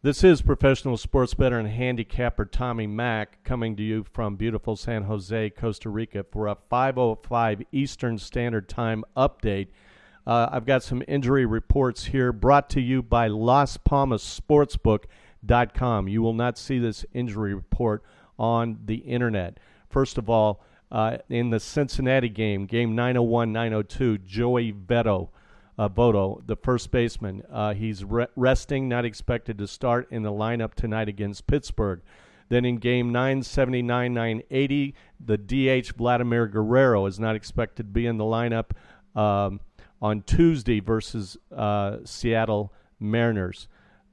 This is professional sports bettor and handicapper Tommy Mack coming to you from beautiful San Jose, Costa Rica for a 5:05 Eastern Standard Time update. I've got some injury reports here brought to you by LasPalmasSportsbook.com. You will not see this injury report on the internet. First of all, in the Cincinnati game 901-902, Joey Votto, the first baseman. He's resting, not expected to start in the lineup tonight against Pittsburgh. Then in game 979-980, the DH Vladimir Guerrero is not expected to be in the lineup on Tuesday versus Seattle Mariners.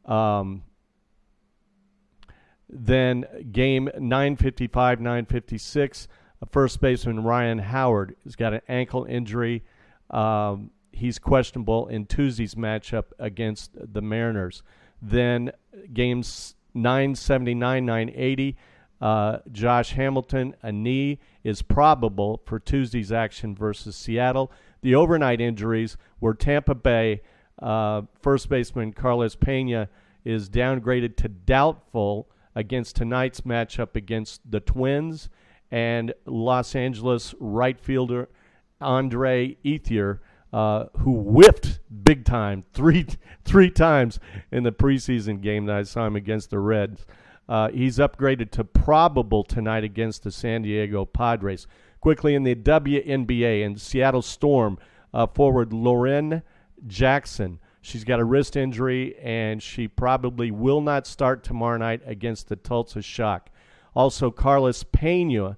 Then game 955-956, first baseman Ryan Howard has got an ankle injury. He's questionable in Tuesday's matchup against the Mariners. Then games 979-980, Josh Hamilton, a knee is probable for Tuesday's action versus Seattle. The overnight injuries were Tampa Bay. First baseman Carlos Pena is downgraded to doubtful against tonight's matchup against the Twins. And Los Angeles right fielder Andre Ethier, who whiffed big time three times in the preseason game that I saw him against the Reds. He's upgraded to probable tonight against the San Diego Padres. Quickly in the WNBA, and Seattle Storm forward Lauren Jackson. She's got a wrist injury, and she probably will not start tomorrow night against the Tulsa Shock. Also, Carlos Pena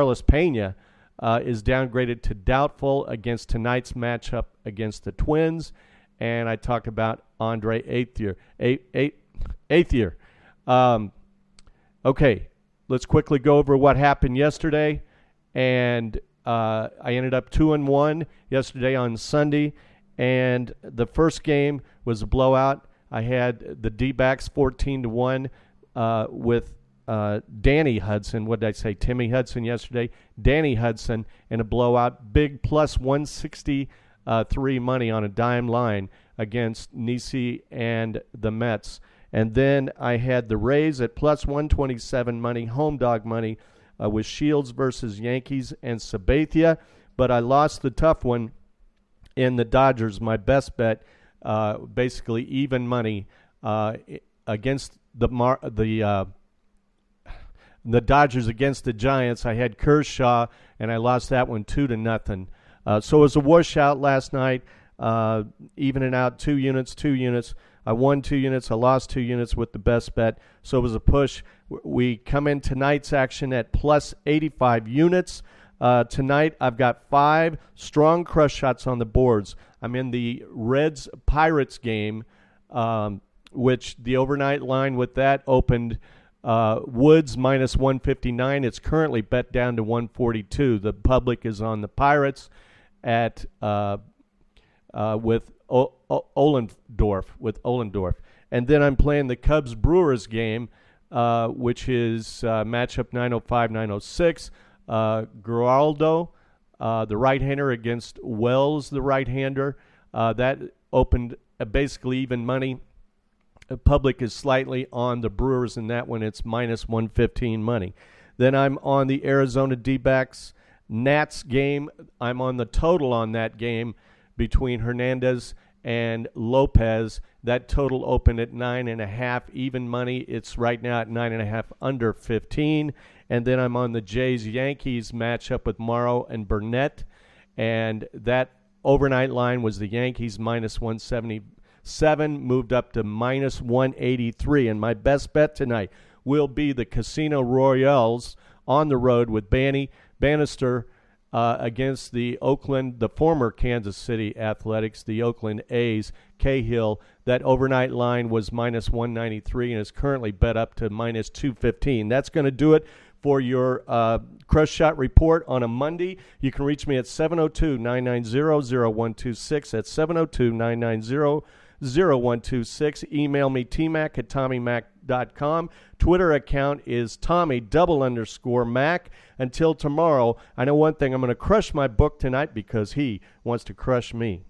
is downgraded to doubtful against tonight's matchup against the Twins. And I talked about Andre Ethier. Okay, let's quickly go over what happened yesterday. And I ended up 2-1 yesterday on Sunday. And the first game was a blowout. I had the D-backs 14-1 with Danny Hudson. What did I say? Timmy Hudson yesterday. Danny Hudson in a blowout. Big plus 163 money on a dime line against Nisi and the Mets. And then I had the Rays at plus 127 money, home dog money, with Shields versus Yankees and Sabathia. But I lost the tough one in the Dodgers, my best bet, basically even money against the Dodgers against the Giants. I had Kershaw, and I lost that one 2-0. So it was a washout last night, evening out 2 units. I won 2 units. I lost 2 units with the best bet. So it was a push. We come in tonight's action at plus 85 units. Tonight, I've got 5 strong crush shots on the boards. I'm in the Reds-Pirates game, which the overnight line with that opened Woods minus 159. It's currently bet down to 142. The public is on the Pirates at with Ollendorf. And then I'm playing the Cubs-Brewers game, which is matchup 905-906. Geraldo, the right-hander against Wells, the right-hander. That opened basically even money. The public is slightly on the Brewers in that one. It's minus 115 money. Then I'm on the Arizona D-backs Nats game. I'm on the total on that game between Hernandez and Lopez. That total opened at 9.5 even money. It's right now at 9.5 under 15. And then I'm on the Jays-Yankees matchup with Morrow and Burnett. And that overnight line was the Yankees minus 177, moved up to minus 183. And my best bet tonight will be the Casino Royales on the road with Bannister against the former Kansas City Athletics, the Oakland A's, Cahill. That overnight line was minus 193 and is currently bet up to minus 215. That's going to do it for your Crush Shot Report on a Monday. You can reach me at 702-990-0126. That's 702-990-0126. Email me, tmac@tommymac.com. Twitter account is Tommy_Mac. Until tomorrow, I know one thing. I'm going to crush my book tonight because he wants to crush me.